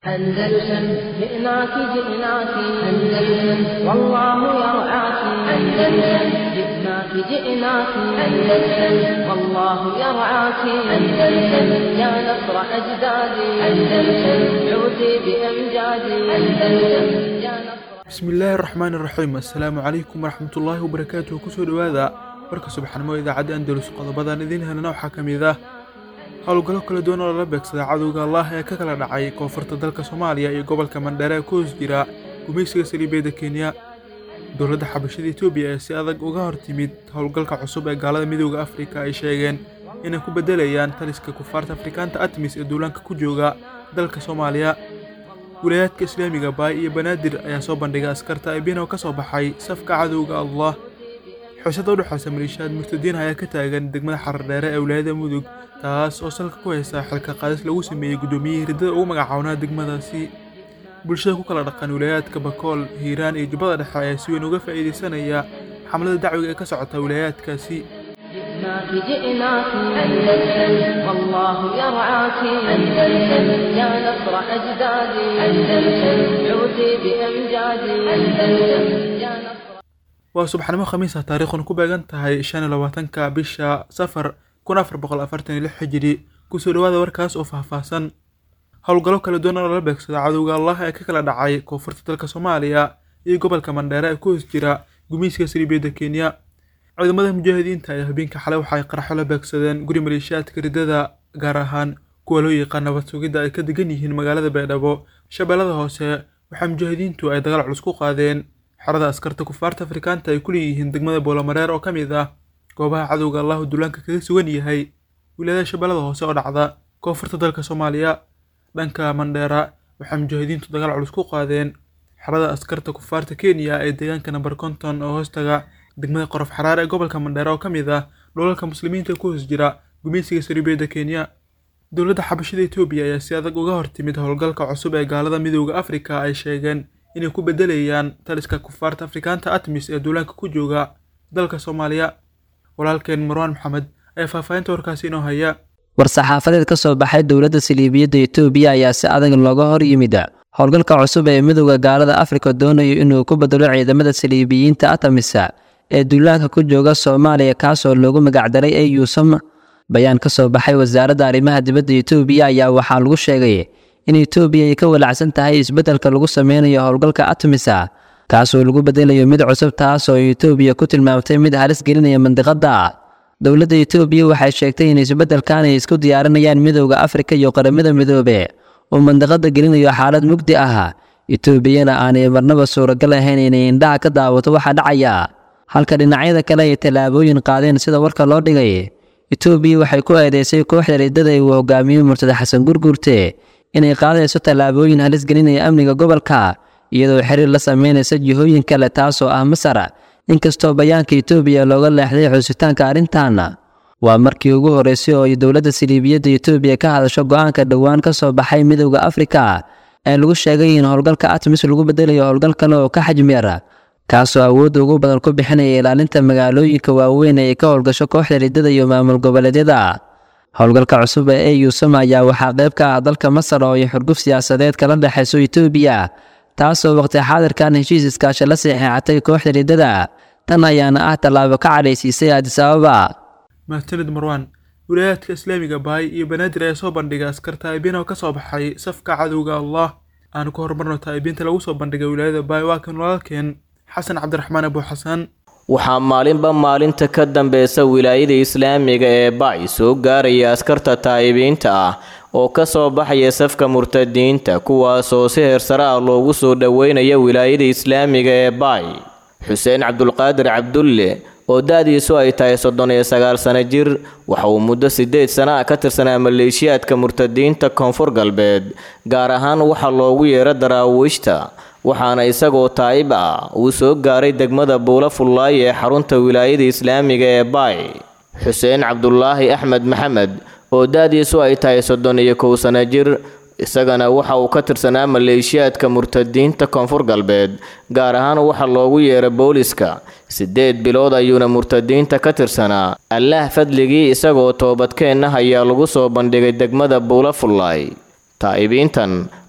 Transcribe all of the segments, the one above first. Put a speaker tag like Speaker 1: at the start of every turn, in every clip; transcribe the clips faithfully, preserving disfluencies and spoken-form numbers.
Speaker 1: أندلسن جئناك جئناك أندلسن والله يرعاك أندلسن جئناك جئناك أندلسن والله يرعاك أندلسن يا نصر أجدادي أندلسن عودي بأمجادي أندلسن يا نصر
Speaker 2: بسم الله الرحمن الرحيم السلام عليكم ورحمة الله وبركاته كسر هذا warka subaxnimo idaacada Andalus qodobadan idin helna waxa kamida hawlgallo kala duwan oo la beegsada cadawga Allah ee ka kala dhacay koonfurta dalka Soomaaliya iyo gobolka Mandheera ku hoos jira gumeysiga Saldhigyada Kenya dowladda xabashada Itoobiya ee si adag uga hortimid hawlgalka cusub ee gaalada midowga Afrika ay sheegeen inay ku bedelayaan taliska kufaarta Afrikaanta ATMIS ee duulanka ku jooga dalka Soomaaliya wilaayadka Islaamiga Bay iyo Banaadir ayaa soo bandhigay askarta ay bino ka soo baxay safka cadawga Allah xusada u dhaxaysa maleeshiyad murtadiin ayaa ka taagan degmada Xardheere ee wilaayada Mudug taas oo salka ku haysa xilka qaadis lagu sameeyay gudoomiyihii ridada ugu magacaawna degmadaasi bulshada ku kala dhaqan wilaayadka Bakool Hiiraan iyo Jubbada Dhexe ayaa si weyn uga faa'iideysanaya xamlada dacwiga ee ka socota wilaayadkaasi
Speaker 1: جئناك جئناك أندلسن والله يرعاك أندلسن يا نصر أجدادي أندلسن عودي بأمجادي أندلسن يا نصر
Speaker 2: waa subaxnimo khamiis ah taariikhuna ku beegan tahay shan iyo labaatanka bisha safar kun afar boqol afartan iyo lix hijri ku soo dhawaada warkaas oo faahfaahsan hawlgallo kala duwan oo la beegsada cadawga Allah ee ka kala dhacay koonfurta dalka Soomaaliya iyo gobolka Mandheera ee ku hoos jira gumeysiga Saldhigyada Kenya ciidamada mujaahidiinta ayaa habeenka xalay waxay qaraxo la beegsadeen guri maleeshiyaadka ridada gaar ahaan kuwa loo yaqaan nabad sugidda ay ka degan yihiin magaalada Beedhabo Shabeellada Hoose waxa mujaahidiintu ay dagaal culus ku qaadeen xarada askarta kufaarta Afrikaanta ay ku leeyihiin degmada Boolamareer oo kamid ah goobaha cadawga Allah duulanka kaga sugan yahay wilaayada Shabeellada Hoose oo dhacda koonfurta dalka Soomaaliya dhanka Mandheera waxa mujaahidiintu dagaal culus ku qaadeen xarada askarta kufaarta Kenya ee deegaanka number konton oo hoostaga degmada Qorof Xaraar ee gobolka Mandheera oo kamid ah dhulalka muslimiinta ku hoos jira gumeysiga Saldhigyada Kenya dowladda xabashada Itoobiya ayaa si adag uga hortimid hawlgalka cusub ee gaalada midowga Afrika ay sheegeen inay ku bedelayaan taliska kufaarta Afrikaanta ATMIS ee duulanka ku jooga dalka Soomaaliya walaalkeen Marwan Maxamed ayaa faahfaahinta warkaasi inoo haya
Speaker 3: war-saxaafadeed ka soo baxay dowladda Saldhigyada Itoobiya ayaa si adag looga hor yimid hawlgalka cusub ee midowga gaalada Afrika doonayo inuu ku bedelo ciidamada Saldhigyada ATMIS ee duulanka ku jooga Soomaaliya kaas oo loogu magac daray A U S M bayaan ka soo baxay wasaaradda arrimaha dibadda Itoobiya ayaa waxaa lagu sheegay in Itoobiya ay ka walacsan tahay isbeddelka lagu sameynayo hawlgalka ATMIS kaas oo lagu bedelayo mid cusub taas oo Itoobiya ku tilmaamtay mid halis gelinaya mandiqada dowladda Itoobiya waxay sheegtay in isbeddelkan ay isku diyaarinayaan midowga Afrika iyo qaramada midoobay oo mandiqada gelinayo xaalad mugdi ah Itoobiyana aanay marnaba suuragal ahayn inay indhaha ka daawato waxa dhacaya halka dhinacyada kale ay talaabooyin qaadeen sida warka loo dhigay Itoobiya waxay ku eedeysay kooxda ridada ee uu hogaamiyo Murtada Xasan Gurgurte inay qaadayso talaabooyin halis gelinaya amniga gobolka iyadoo xiriir la sameynaysa jihooyin kale taas oo ah Masar inkastoo bayaanka Itoobiya looga leexday xusitaanka arrintan waa markii ugu horeysay oo dowladda Saldhigyada Itoobiya ka hadasho go'aanka dhawaan ka soo baxay midowga Afrika ee lagu sheegay in hawlgalka ATMIS lagu bedelayo hawlgal kale oo ka xajmi yar kaasoo awood ugu badan ku bixinaya ilaalinta magaalooyinka waaweyn ee ka howlgasho kooxda ridada iyo maamul goboleedyada hawlgalka cusub ee A U S M ayaa waxaa qayb ka ah dalka Masar oo ay xurguf siyaasadeed kala dhaxayso Itoobiya taasoo waqti xaadirkan heshiis iskaashi la saxiixatay kooxda ridada tan ayaana ah talaabo ka cadhaysiisay Addis Ababa
Speaker 2: mahadsanid Marwan wilaayadka Islaamiga Bay iyo Banaadir ayaa soo bandhigay askarta ay bino ka soo baxay safka cadawga Allah aan ku hormarno taayibinta lagu soo bandhigay wilaayada Bay waa kan walaalkeen Xasan Cabdiraxmaan Abu Xasan
Speaker 4: waxaa maalinba maalinta ka dambeysa wilaayada Islaamiga ee Bay soo gaaraya askarta taayibiinta ah oo ka soo baxaya safka murtadiinta kuwaas oo si heersare ah loogu soo dhaweynayo wilaayada Islaamiga ee Bay Xuseen Cabdulqaadir Cabdulle oo daadiisu ay tahay soddon iyo sagaal sano jir waxa uu muddo sideed sano ah ka tirsanaa maleeshiyaadka murtadiinta Koonfur Galbeed gaar ahaan waxa loogu yeero daraawiishta waxaana isagoo taayib ah uu soo gaaray degmada Buula Fullaay ee xarunta wilaayada Islaamiga ee Bay Xuseen Cabdullaahi Axmed Maxamed oo daadiisu ay tahay soddon iyo kow sano jir isagana waxa uu ka tirsanaa maleeshiyaadka murtadiinta Koonfur Galbeed gaar ahaan waxa loogu yeero booliska sideed bilood ayuuna murtadiinta ka tirsanaa Allah fadligii isagoo toobadkeenna ayaa lagu soo bandhigay degmada Buula Fullaay taayibiintan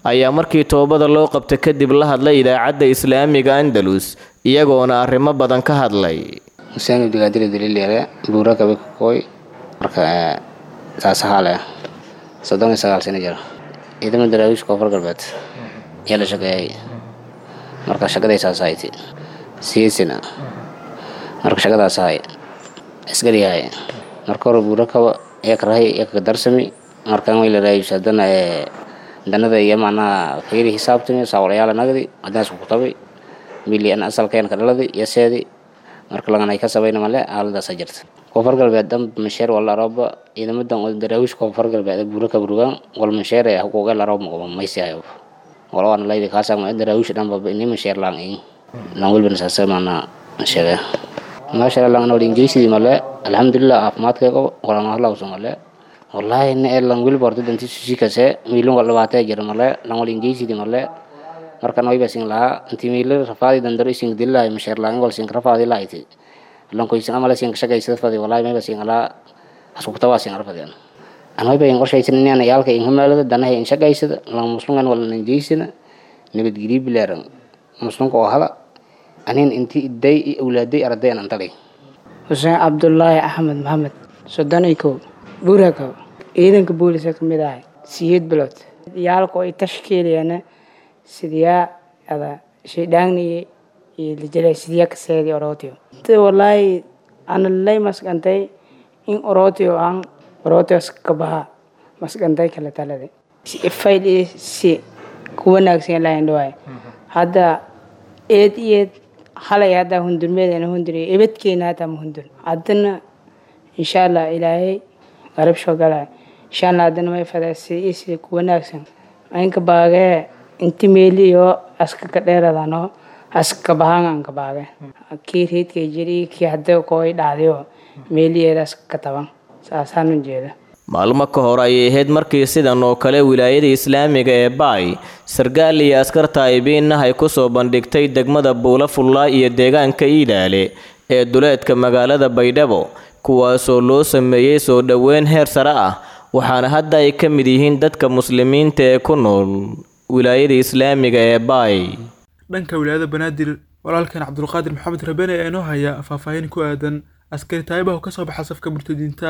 Speaker 4: ayaa markii toobada loo qabtay kadib la hadlay idaacadda islaamiga Andalus iyagoona arrimo badan ka hadlay.
Speaker 5: Hussein Abdiqaadir Daliilere buura ka koy marka saasaale soddon iyo sagaal sano jira ciidamada daraawiish koonfur galbeed yaa la shaqeeyay marka shaqada society siyaasina marka shaqada saay askari yahay marka hore buura ka ee karahay ee ka darsami marka way la raayay dana ee danada iyo macna fiiri xisaabtani sawirayaal nagdi adaas ku tabay milyan asalkeen ka dhalay iyo seedi marka laga ay ka sabayna male aalada sajirta koonfur galbeed dam masheer wala rooba ciidamadan oo daraawiish koonfur galbeed buura ka burugan wal masheer ay xuquuq la roob ma maysiyayo wala wana leeyahay ka saama daraawiish dhan baba inay masheer laan in lan walba sasamana masheer ما شاء الله أنا ولينجيسي ماله الحمد لله أفمات كيكو ولا ما الله وسمع له والله إن اللانجول برضو دنتي سوسي كسر ميلون ولا باتة جرا ماله لان ولينجيسي دي ماله مركان ويا بسين لا أنتي ميلر رفادي دندري سين دلا مشير لان ولا سين رفادي لا يتي لان كويس أنا ماله سين كشجع يصير فادي والله ما بسين لا أسوق توا سين رفادي أنا أنا ويا بين قرشة سنين أنا يالك إنهم ماله دنا هي إن شجع يصير لان مسلم ولا نجيسينا نبي تجري بلارن مسلم كوهلا أنين أنتي إدّي أولادي أردين أنتلي.
Speaker 6: حسين عبد الله أحمد محمد سودانيكو بوركو إذن كبولي سكمداي سيد بلوت يالكو التشكيل أنا سيديا هذا شيء دعني اللي سيديا كسيدي أوروتيو. والله أنا اللي مسكنتي إن أوروتيو عن أوروتيو سكبها مسكنتي كلا تلادي. إفايلي سي كونك سين لا يندوي هذا إيد إيد حلا هذا هندر ميدان هندري إبتكين هذا مهندر عدنا إن شاء الله إلهي غرب شو قال إن شاء الله عدنا ما يفعل سي سي كوناكسن أنك باقي أنت ميلي يو أسك كتير دانو أسك بهان أنك باقي كير هيت كيجري كي هذا كوي داديو ميلي هذا أسك كتبان ساسانو جيدا
Speaker 4: maalmo ka hor ayay ahayd markii sidan oo kale wilaayada islaamiga ee Baay sargaal iyo askar taayibiinna ay ku soo bandhigtay degmada Buulafulla iyo deegaanka Iidaale ee duleedka magaalada Baydhabo kuwaas oo loo sameeyay soo dhaweyn heer sare ah waxaana hadda ay ka mid yihiin dadka muslimiinta ee ku nool wilaayada islaamiga ee Baay.
Speaker 2: dhanka wilaayada Banaadir walaalkan Cabdulqaadir Maxamed Rabane ee noo haya faahfaahin ku aadan askari taayibaha ka soo baxay safka murtadiinta.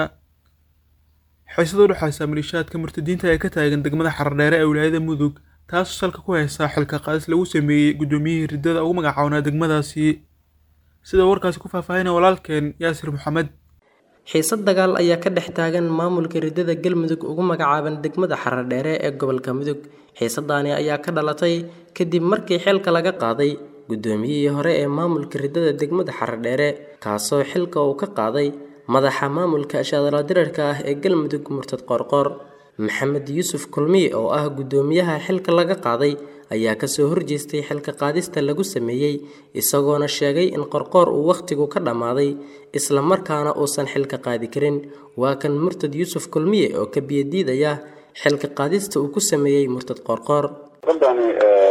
Speaker 2: xiisado dhaxaysa maleeshiyaadka murtadiinta ee ka taagan degmada Xardheere ee wilaayada Mudug taas oo salka ku haysa xilka qaadis lagu sameeyay gudoomiyihii ridada ugu magacaawna degmadaasi sida warkaasi ku faahfaahinay walaalkeen Yaasir Maxamed.
Speaker 7: xiisad dagaal ayaa ka dhex taagan maamulka ridada Galmudug ugu magacaaban degmada Xardheere ee gobolka Mudug. xiisadaani ayaa ka dhalatay kadib markii xilka laga qaaday gudoomiyihii hore ee maamulka ridada degmada Xardheere kaasoo xilka uu ka qaaday madaxa maamulka ashadala dirarka ah ee Galmudug Murtad Qorqor. Maxamed Yuusuf Kulmi oo ah gudoomiyaha xilka laga qaaday ayaa ka soo horjeestay xilka qaadista lagu sameeyay isagoona sheegay in Qorqor uu waqtigu ka dhamaaday isla markaana uusan xilka qaadi karin. waa kan Murtad Yuusuf Kulmi oo ka biyadiidaya xilka qaadista uu ku sameeyay Murtad Qorqor.
Speaker 8: Rabani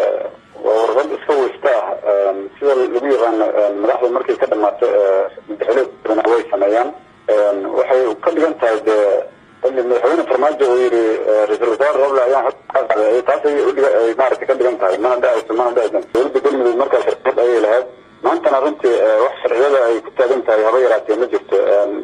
Speaker 8: warqad iska weysta sida lagu yaqaan madaxda markay ka dhamaato madaxweynaha way sameeyaan waxay ka dhigan tahay in madaxweyne farmaajo uu yiri ra'iisul wasaare Roble ayaan xaqay taasay u dhigay maartay ka dhigan tahay mana dhaayso mana dhaaysan dowladda Galmudug markaa shirkad ay lahayd maanta runtii wax sharciyada ay ku taagan tahay haba yaraatee ma jirto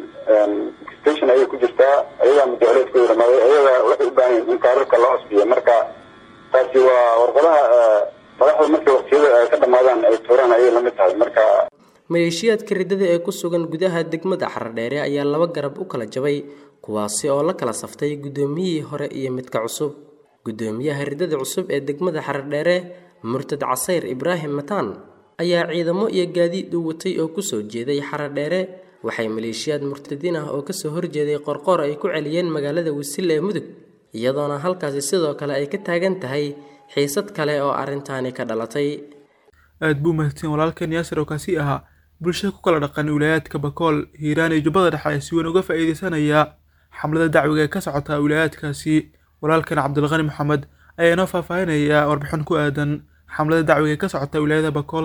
Speaker 8: station ay ku jirtaa ayaga madaxweyne ku yiraahdo ayaga waxay u baahan in kaararka loo asbiyo marka taasi waa warqadaha madaxda markay waqtiyada ay ka dhamaadaan ay tuuraan ay la mid tahay marka
Speaker 7: maleeshiyaadka ridada ee ku sugan gudaha degmada Xardheere ayaa laba garab u kala jabay kuwaasi oo la kala saftay gudoomiyihii hore iyo midka cusub. gudoomiyaha ridada cusub ee degmada Xardheere Murtad Casayr Ibraahim Mataan ayaa ciidamo iyo gaadiid u watay oo ku soo jeeday Xardheere waxay maleeshiyaad murtadiin ah oo ka soo horjeeday Qorqor ay ku celiyeen magaalada Wisil ee Mudug iyadoona halkaas sidoo kale ay ka taagan tahay xiisad kale oo arintaani ka dhalatay.
Speaker 2: aad buu mahadsan walaalkan Yaasir oo kaasi ahaa bulshada ku kala dhaqan wilaayadka Bakool Hiiraan iyo Jubbada Dhexe si weyn uga faa'iideysanaya xamlada dacwiga ka socota wilaayadkaasi. walaalkan Cabdulqani Maxamed ayaa noo faahfaahinaya warbixin ku aadan xamlada dacwiga ka socota wilaayada Bakool.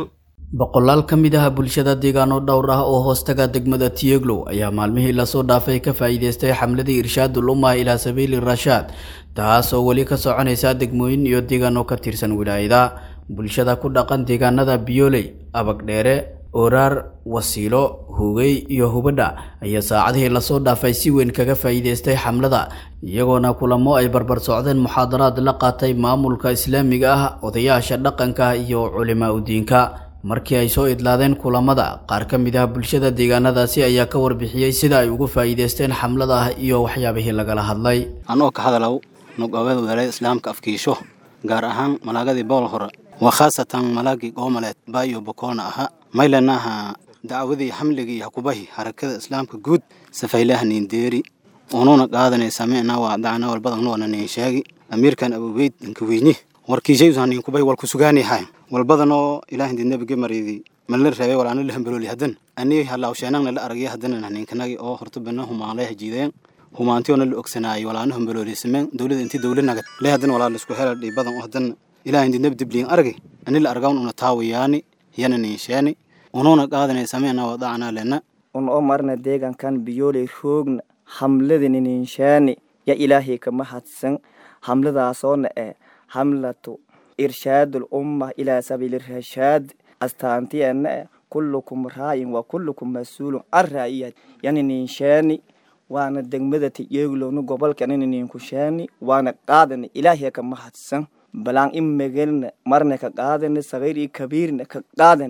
Speaker 9: boqolaal ka mid ah bulshada deegaano dhowr ah oo hoostaga degmada Tieglow ayaa maalmihii lasoo dhaafay ka faa'iideystay xamladii irshaadul umma ilaa sabiili rashaad taas oo weli ka soconaysa degmooyin iyo deegaano ka tirsan wilaayada bulshada ku dhaqan deegaanada Biyooley Abagdheere Oraar Wasiilo Hugay iyo Hubadha ayaa saacadihii lasoo dhaafay si weyn kaga faa'iideystay xamlada iyagoona kulamo ay barbar socdeen muxaadaraad la qaatay maamulka islaamiga ah odayaasha dhaqanka iyo culimaa u diinka markii ay soo idlaadeen kulamada qaar ka mid ah bulshada deegaanadaasi ayaa ka warbixiyay sida ay ugu faa'iideysteen xamlada iyo waxyaabihii lagala hadlay
Speaker 10: anoo ka hadalaw nugawada walaayada islaamka afkiisho gaar ahaan malaagadii bool hore wa khaasatan malaagi qoomaleed baayo bokoolna aha maylanaha dacwadii xamligii yakubahi harakada islaamka guud safaylahanin deeri oonuna qaadanay sameena waa dacna walbadan noona nin sheegi amiirkan abuweyd inka weyni warkiisay usanin kubahi wal ku sugaanahay walbadanoo ilaahay nabiga maridi malna reebay walaana la hambalooli hadan ani halaaw sheenana la aragay hadana ninkanagi oo horta banahu maalay jideen humaantiona la ogsanaayo walaana hambalooli sameen dawladda intii dawladnaga la hadan walaal isku helay dhibadan oo hadan ilaahay nabiga dibliin aragay ani la aragawn una taawiyaani yana nin sheeni ununa qaadanay sameena wadacna lana
Speaker 11: un oo marna deegankan Biyooley roogna hamladin nin sheeni ya ilaahay kama hadsan hamladaasoo ee hamlatu إرشاد الأمة إلى سبيل الرشاد أستانتي أن كلكم راع وكلكم مسؤول عن رعيته يعني نشاني وأنا دمدت يقولون قبل كأنني نكشاني وأنا قادن إلهي كما حسن بلان إم مجلنا مرنا كقادن صغير كبير كقادن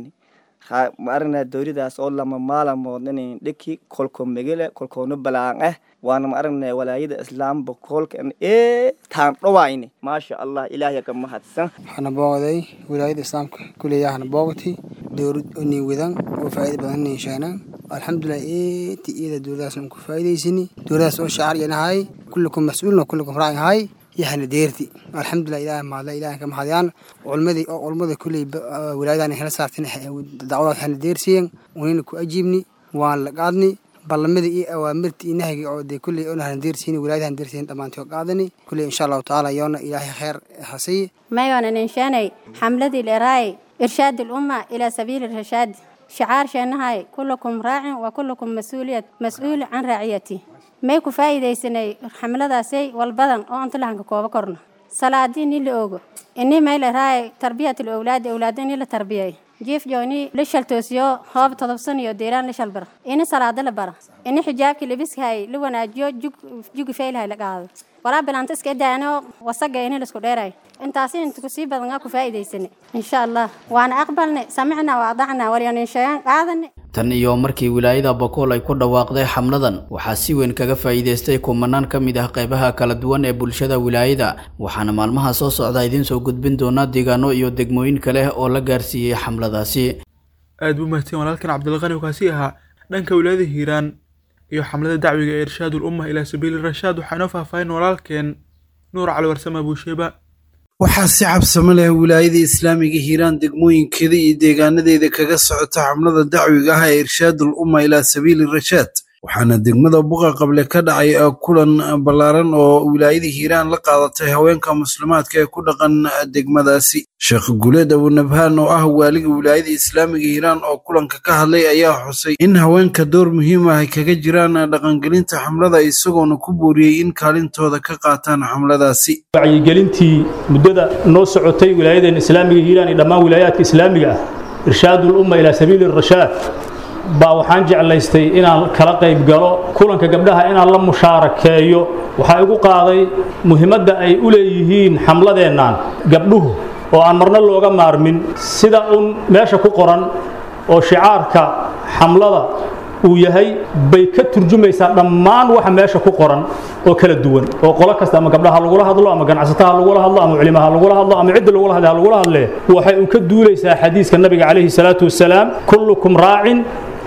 Speaker 11: marna dawladaas oo lama maalamoodna dhiki kolkom megela kolkoona balaan ah waana marna walaayada islaam boqolkan ee taan dhawayni ma sha Allah ilaahay ka mahadsan
Speaker 12: waxana booday walaayada islaamka kuleeyahana boogti dawlad oo wadan oo faa'iido badan yeeshana alxamdulillah ee tiida dawladaas ku faa'iideysini dawladaas oo shaar yanahay kullukum mas'uulun kullukum raa'in hay يعني ديرتي الحمد لله إله ما لا إله كم هذيان علمدي أو علمدي كل ولادنا هلا صارتين دعوات حنا ديرسين ونينكو أجيبني وعلى قادني بالمدي أو مرتي نهجي أو دي كل أنا هنديرسين ولادنا هنديرسين طبعا تو قادني كل إن شاء الله تعالى يونا إله خير حسي
Speaker 13: ما يونا نشاني حملة الإراي إرشاد الأمة إلى سبيل الرشاد شعار شأنها كلكم راع وكلكم مسؤولية مسؤول عن رعيته ما يكون فايدة سنة حملة سي والبدن أو أنت لهنك كوبا كورنا صلادين اللي أوجو إني ما إلى هاي تربية الأولاد أولادين إلى تربية جيف جوني ليش التوسيو هاب تضبصني وديران ليش البر إني صلاة لبرة إني حجابك لبس هاي لو أنا جو جو جو فيل هاي لقاعد ولا بلانتس كده أنا وصقة إني لسكوديراي أنت عسين أنت كسيب بدنا كفايدة سنة إن شاء الله وأنا أقبلني سمعنا وأضعنا وليان شيئا قاعدني
Speaker 9: tan iyo markii wilaayada Boqol ay ku dhawaaqday xamladan waxa si weyn kaga faa'iideystay kumanaan kamid ah qaybaha kala duwan ee bulshada wilaayada waxaana maalmaha soo socda idin soo gudbin doona deegaano iyo degmooyin kale oo la gaarsiiyay xamladaasi
Speaker 2: aad u mahadsan walaalkan Cabdulqani oo kaasi ahaa dhanka wilaayada Hiiraan iyo xamlada dacwiga ee irshaadul umma ila sabiil rashaad waxaana faahfaahin walaalkeen Nuur Cali Warsame Buusheba
Speaker 14: waxaa si cabsamo leh wilaayada islaamiga Hiiraan degmooyinkeeda iyo deegaanadeeda kaga socota xamlada dacwiga ah ee irshaadul umma ila sabiil rashaad waxaana degmada Buqa Qable ka dhacay kulan balaaran oo wilaayada Hiiraan la qaadatay haweenka muslimaadka ee ku dhaqan degmadaasi Sheekh Guleed Abu Nabhaan oo ah waaliga wilaayada islaamiga Hiiraan oo kulanka ka hadlay ayaa xusay in haweenka door muhiim ah ay kaga jiraan dhaqangelinta xamlada isagoona ku booriyay in kaalintooda ka qaataan xamladaasi
Speaker 15: wacyigelintii muddada noo socotay wilaayada islaamiga Hiiraan iyo dhammaan wilaayaadka islaamiga ah irshaadul umma ila sabiil rashaad baa waxaan jeclaystay inaan kala qayb galo kulanka gabdhaha inaan la mushaarakeeyo waxa igu qaaday muhiimadda ay u leeyihiin xamladeennan gabdhuhu oo aan marna looga maarmin sida un meesha ku qoran oo shicaarka xamlada uu yahay bay ka turjumaysaa dhammaan waxa meesha ku qoran oo kala duwan oo qolo kasta ama gabdhaha lagu hadlo ama ganacsataha lagu hadlo ama culimaha lagu hadlo ama cid lagu hadlo lagu hadle waxay un ka duulaysaa xadiiska nabiga kaleeyhi salaatu wasalaam kullukum raa'in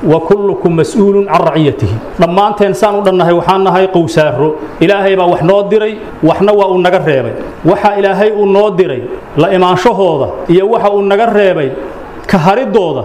Speaker 15: وكلكم مسؤول عن رعيته لما أنت إنسان ودنا وحنا هاي قوساره إلهي با وحنا دري وحنا ونجر ريبي وحا إلهي ونودري لا إيمان شهوده يا وحا ونجر ريبي كهري دوده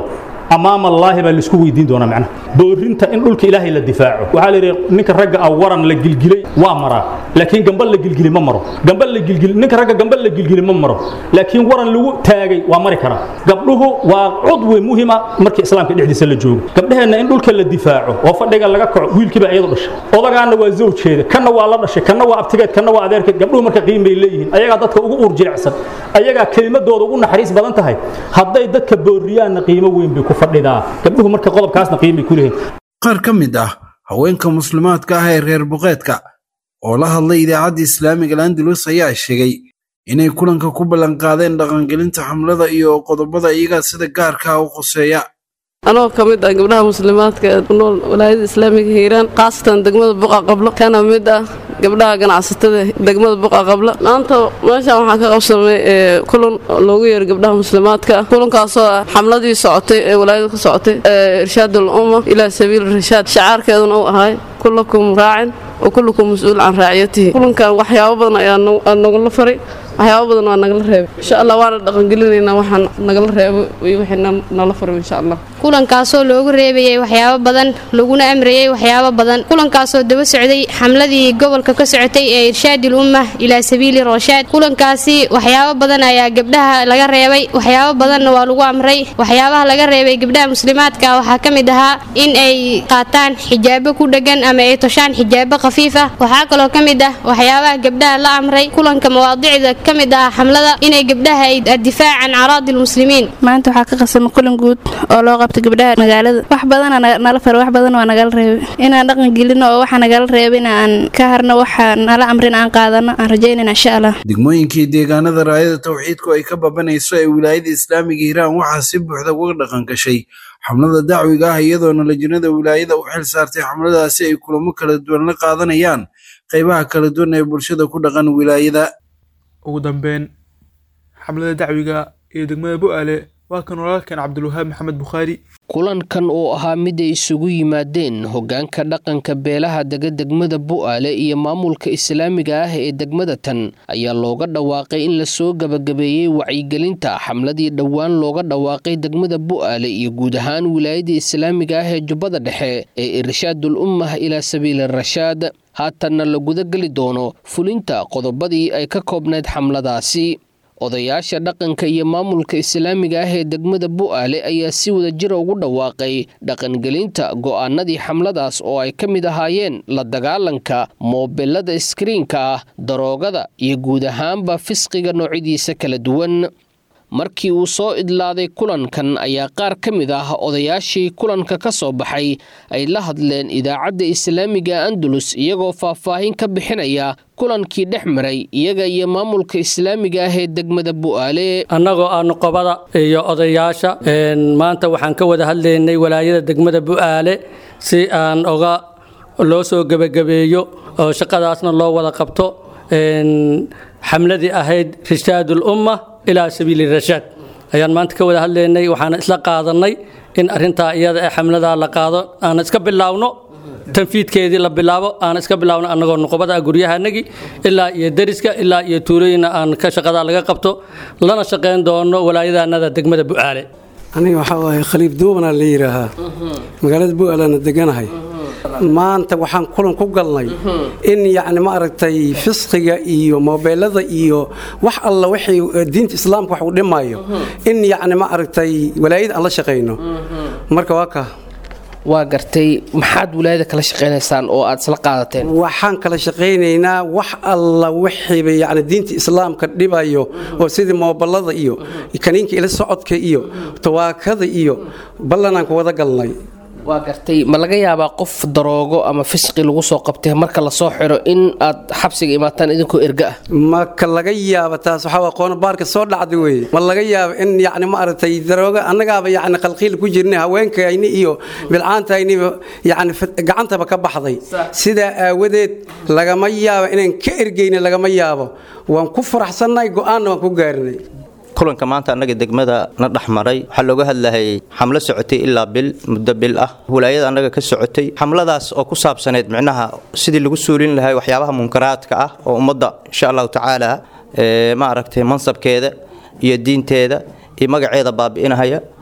Speaker 15: amaama allaahi baa laisku weydiin doonaa macnaha boorinta in dhulka ilaahay la difaaco waxaa la yidhi ninka ragga ah waran la gilgilay waa maraa laakiin gambal la gilgili ma maro gambal la gilgili ninka ragga gambal la gilgili ma maro laakiin waran lagu taagay waa mari karaa gabdhuhu waa cudwi muhiima markii islaamka dhexdiisa la joogo gabdhaheenna in dhulka la difaaco oo fadhiga laga kaco wiilkiiba iyadu dhashay odagaana waa zawjeeda kana waa la dhashay kana waa abtigeed kana waa adeerkeed gabdhuhu marka qiimay leeyihiin ayagaa dadka ugu uur jilicsan ayagaa kelimadooda ugu naxariis badan tahay hadday dadka booriyaanna qiimo weyn bay ku fadhidaa gabdhuhu marka qodobkaasna qiimay ku leeyihiin
Speaker 14: qaar ka mid ah haweenka muslimaadka ah ee reer buqeedka oo la hadlay idaacadda islaamiga Andalus ayaa sheegay inay kulanka ku ballan qaadeen dhaqangelinta xamlada iyo qodobada iyaga sida gaarka ah u qoseeya
Speaker 16: anoo ka mid ah gabdhaha muslimaadka ee ku nool walaayada islaamiga Hiiraan qaasatan degmada Buqa Qablo kana mid ah gabdhaha ganacsatada degmada Buqa Qablo maanta meesha waxaan ka qabsamay kulan loogu yeeray gabdhaha muslimaadka kulankaas oo xamladii socotay ee walaayada ka socotay irshaadul umma ila sabiil irshaad shacaarkeeduna uu ahay kullukum raacin oo kullukum mas'uul can raaciyatihi kulankan waxyaabo badan ayaa nagu la faray waxyaabo badan waa nagala reebay insha Allah waana dhaqan gelinaynaa waxaan nagala reebo iyo wixina nala faray insha Allah
Speaker 17: kulankaasoo loogu reebayay waxyaabo badan laguna amrayay waxyaabo badan kulankaasoo daba socday xamladii gobolka ka socotay ee irshaadul umma ila sabiil rashaad kulankaasi waxyaabo badan ayaa gabdhaha laga reebay waxyaabo badan waa lagu amray waxyaabaha laga reebay gabdhaha muslimaadka waxa kamid ahaa in ay qaataan xijaabo ku dhagan ama ay toshaan xijaabo khafiif ah waxa kale oo kamid ah waxyaabaha gabdhaha la amray kulanka mawaadiicda kamid ah xamlada inay gabdhaha ay difaacan araadil muslimiin
Speaker 18: maanta waxa ka qasam kulan guud oo loo qabtay gabdhaha magaalada wax badan nala faro wax badan waa nagala reebay inaan dhaqan gelino oo waxa nagala reebay inaan ka harno waxa nala amrin aan qaadano aan rajaynayna insha Allah
Speaker 14: degmooyinkii deegaanada raayada tawxiidku ay ka babanayso ee wilaayada islaamiga Hiiraan waxa si buuxda uga dhaqan gashay xamlada dacwiga ah iyadoo lajnada wilaayada u xil saartay xamladaasi ay kulamo kala duwan la qaadanayaan qaybaha kala duwan ee bulshada ku dhaqan wilaayada
Speaker 2: ugu dambeyn xamlada dacwiga ee degmada Bu'aale waa kan walaalkan Cabdulwahaab Maxamed Bukhari
Speaker 19: kulankan oo ahaa mid ay isugu yimaadeen hoggaanka dhaqanka beelaha dega degmada Bu'aale iyo maamulka islaamiga ah ee degmada tan ayaa looga dhawaaqay in la soo gabagabeeyay wacyigelinta xamladii dhawaan looga dhawaaqay degmada Bu'aale iyo guud ahaan wilaayada islaamiga ah ee Jubbada Dhexe ee irshaadul ummah ila sabiil rashaad haatanna la guda gali doono fulinta qodobadii ay ka koobnayd xamladaasi odayaasha dhaqanka iyo maamulka islaamiga ah ee degmada Bu'aale ayaa si wada jir ugu dhawaaqay dhaqangelinta go'aanadii xamladaas oo ay ka mid ahaayeen la dagaalanka moobelada iskriinka ah daroogada iyo guud ahaanba fisqiga noocyadiisa kala duwan markii uu soo idlaaday kulankan ayaa qaar ka mid ah odayaashii kulanka ka soo baxay ay la hadleen idaacadda islaamiga Andalus iyagoo faahfaahin ka bixinaya kulankii dhex maray iyaga iyo maamulka islaamiga ah ee degmada Bu'aale
Speaker 20: annagoo aan qobada iyo odayaasha maanta waxaan ka wada hadlaynay walaayada degmada Bu'aale si aan oga loo soo gabagabeeyo oo shaqadaasna loo wada qabto xamladii ahayd rishaadul umma ila sabiil rashaad ayaan maanta ka wada hadlaynay waxaan isla qaadanay in arinta iyada ee xamlada la qaado aan iska bilaawno tanfiidkeedii la bilaabo aan iska bilaawno annagoo nuqbada guryahanagi ilaa iyo dariska ilaa iyo tuulooyina aan ka shaqada laga qabto lana shaqeyn doono walaayadanada degmada Bu'aale
Speaker 21: aniga waxa waay khaliif duubana la yiraahaa magaalada Bu'aale aan deganahay maanta waxaan kulan ku galnay in yaani ma aragtay fisqiga iyo moobelada iyo wax alla wixii diinta islaamka wax u dhimayo in yaani ma aragtay walaayada aan la shaqeyno marka waa ka
Speaker 19: waa gartay maxaad walaayada kala shaqeynaysaan oo aad isla qaadateen
Speaker 21: waxaan kala shaqeynaynaa wax alla wixii yaani diinta islaamka dhibayo oo sidii moobelada iyo kaniinka ila socodka iyo tawaakada iyo ballanaan ku wada galnay
Speaker 19: waa gartay ma laga yaabaa qof daroogo ama fisqi lagu soo qabtay marka la soo xiro in aad xabsiga imaataan idinkoo erga ah
Speaker 21: ma ka laga yaaba taas waxa waa qoon baarka soo dhacday way ma laga yaaba in yaani ma aragtay daroogo annagaaba yaani qalqiil ku jirnay haweenkayni iyo bilcaantayni yaani gacantaba ka baxday sida aawadeed laga ma yaaba inaan ka ergeyna laga ma yaabo waan ku faraxsanahay go'aan waan ku gaarnay
Speaker 22: kulanka maanta anaga degmada na dhaxmaray waxa looga hadlayay xamlo socotay ilaa bil muddo bil ah walaayada anaga ka socotay xamladaas oo ku saabsaneed macnaha sidii lagu suulin lahaa waxyaabaha munkaraadka ah oo ummadda insha Allah tacaala ee ma aragtay mansabkeeda iyo diinteeda iyo magaceeda baabi'inaya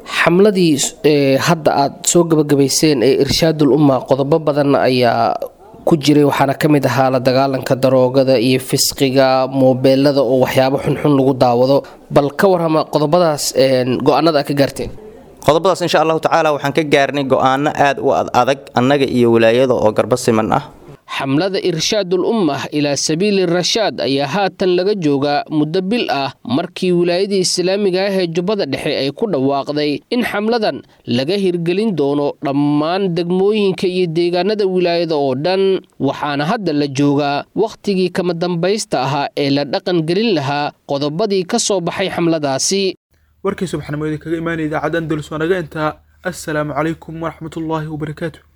Speaker 19: xamladii hadda aad soo gabagabayseen ee irshaadul umma qodobo badan ayaa ku jiray, waxaana ka mid ahaa la dagaalanka daroogada iyo fisqiga, moobeelada oo waxyaabo xunxun lagu daawado. bal ka warrama qodobadaas go-aanada aad ka gaarteen.
Speaker 22: qodobadaas insha allahu tacaala waxaan ka gaarnay go-aano aad u adag annaga iyo wilaayada oo garba siman ah.
Speaker 19: xamlada irshaadul ummah ilaa sabiili rashaad ayaa haatan laga joogaa muddo bil ah markii wilaayadii islaamiga ah ee jubbada dhexe ay ku dhawaaqday in xamladan laga hirgelin doono dhammaan degmooyinka iyo deegaanada wilaayada oo dhan, waxaana hadda la joogaa wakhtigii kama dambaysta ahaa ee la dhaqan gelin lahaa qodobadii ka soo baxay xamladaasi.
Speaker 2: warkii subaxnimadii kaga imaanaya idaacadda Andalus waa naga intaa. assalaamu calaykum waraxmatullaahi wabarakaatuh.